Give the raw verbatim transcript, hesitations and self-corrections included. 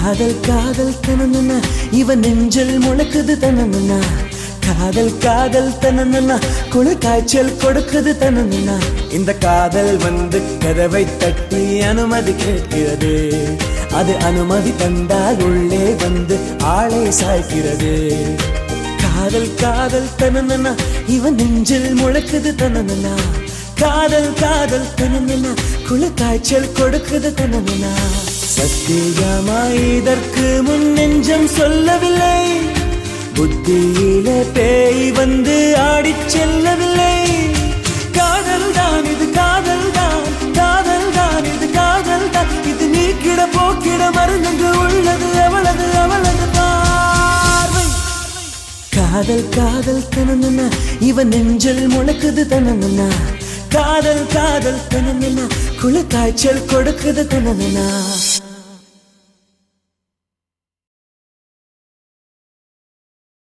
காதல் காதல் தனனனா இவன் நெஞ்சில் முளைக்குது தனனனா காதல் காதல் தனனனா குளிர் காய்ச்சல் கொடுக்குது தனனனா இந்த காதல் வந்து கதவை தட்டி அனுமதி கேட்கிறது அது அனுமதி தந்தால் உள்ளே வந்து ஆளை சாய்க்கிறது காதல் காதல் தனனனா இவன் நெஞ்சில் முளைக்குது தனனனா காதல் காதல் தனனனா குளிர் காய்ச்சல் கொடுக்குது தனனனா சத்தியமாய் இதற்கு முன் நெஞ்சம் சொல்லவில்லை புத்தியில பேய் வந்து ஆடிச் செல்லவில்லை காதல் தான் இது காதல் தான் காதல் தான் இது காதல் தான் இது நீக்கிட போக்கிட மருந்தங்கு உள்ளது அவளது அவளது பார்வை காதல் காதல் தனனனா இவன் நெஞ்சில் முளைக்குது தனனனா காதல் காதல் தனனனா குளிர் காய்ச்சல் கொடுக்குது தனனனா